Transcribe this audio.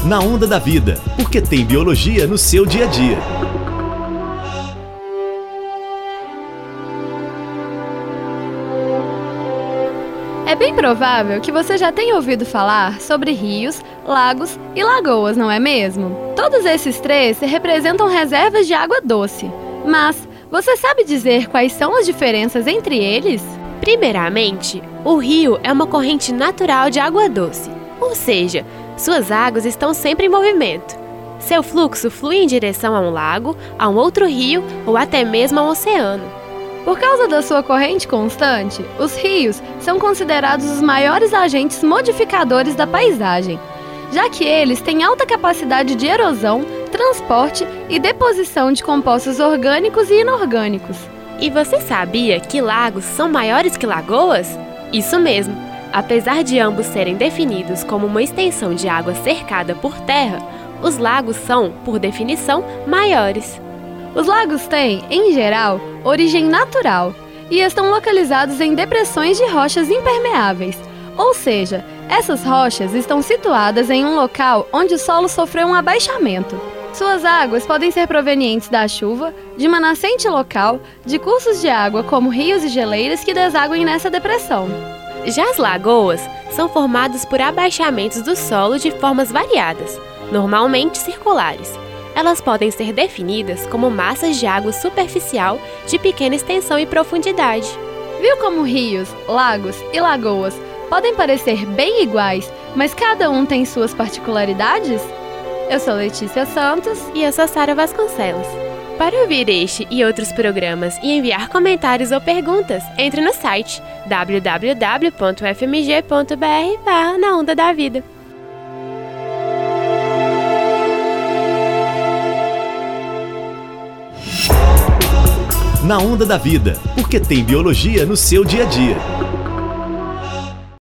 Na Onda da Vida, porque tem biologia no seu dia a dia. É bem provável que você já tenha ouvido falar sobre rios, lagos e lagoas, não é mesmo? Todos esses três representam reservas de água doce. Mas você sabe dizer quais são as diferenças entre eles? Primeiramente, o rio é uma corrente natural de água doce, ou seja, suas águas estão sempre em movimento. Seu fluxo flui em direção a um lago, a um outro rio ou até mesmo a um oceano. Por causa da sua corrente constante, os rios são considerados os maiores agentes modificadores da paisagem, já que eles têm alta capacidade de erosão, transporte e deposição de compostos orgânicos e inorgânicos. E você sabia que lagos são maiores que lagoas? Isso mesmo! Apesar de ambos serem definidos como uma extensão de água cercada por terra, os lagos são, por definição, maiores. Os lagos têm, em geral, origem natural e estão localizados em depressões de rochas impermeáveis, ou seja, essas rochas estão situadas em um local onde o solo sofreu um abaixamento. Suas águas podem ser provenientes da chuva, de uma nascente local, de cursos de água como rios e geleiras que desaguem nessa depressão. Já as lagoas são formadas por abaixamentos do solo de formas variadas, normalmente circulares. Elas podem ser definidas como massas de água superficial de pequena extensão e profundidade. Viu como rios, lagos e lagoas podem parecer bem iguais, mas cada um tem suas particularidades? Eu sou Letícia Santos e eu sou Sara Vasconcelos. Para ouvir este e outros programas e enviar comentários ou perguntas, entre no site www.fmg.br/Na Onda da Vida. Na Onda da Vida, porque tem biologia no seu dia a dia.